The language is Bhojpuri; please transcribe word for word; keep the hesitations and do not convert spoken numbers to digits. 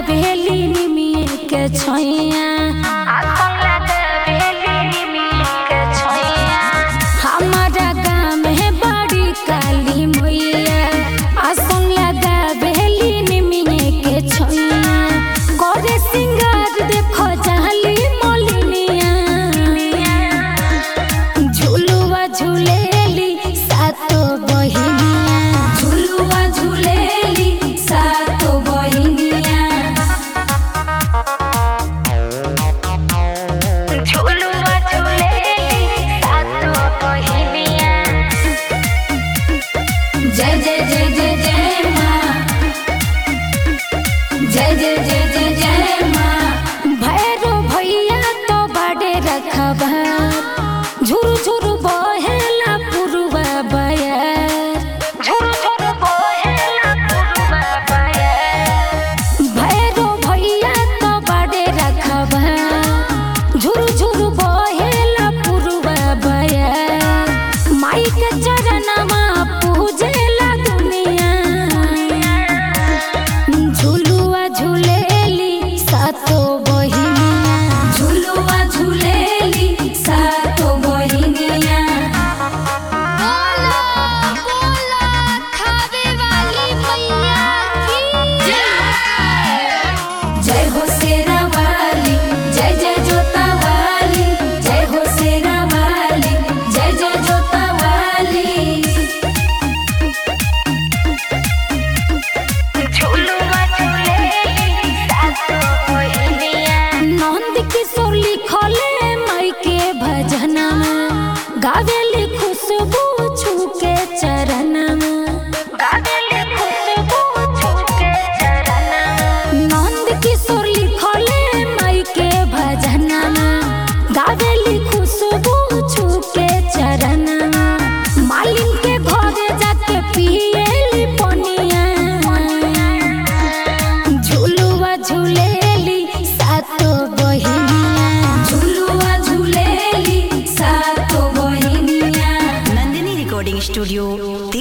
बेली निमिए के छोइया आसन लगा बेली निमिए के छोइया हमारा गाँव में बड़ी काली मैया आसन लगा बेली निमिए के छोइया गोरे सिंगार देखो जाली मोलिनिया झुलुआ झुलेली सातो बहिनिया झुलुआ झुलेली सातो बहिनिया झुलुआ झुलेली सातो बहिनिया जय जय जय जय जय माँ जय जय जय जय जय माँ भैरो भैया तो बड़े रखबा झुरु झुरु बहेला पुरुबा बयार झुरु झुरु बहेला पुरुबा बयार भैरो भैया तो बड़े रखबा झुरु झुरु बहेला पुरुबा बयार माई के चरणमा पूजेला दुनिया झुलुआ झुलेली सातो बहिनिया झुलुआ झुलेली सातो बहिनिया बोला बोला खावे वाली मैया की जय हो शेरा वाली जय जय जोता वाली जय हो शेरा वाली जय जय जोता वाली झुलुआ झुलेली सातो बहिनिया नंद किशोर लिखले माई के भजना गावेली खुशबू छूके चरण गावेली खुशबू छूके चरण नंद किशोर लिखले माई के भजना गावेली खुशबू छूके चरण मालिन के घरे जाके पिएली पनिया झुलुआ झुलेली सातो बहिनिया झुलुआ झुलेली सातो बहिनिया नंदिनी रिकॉर्डिंग स्टूडियो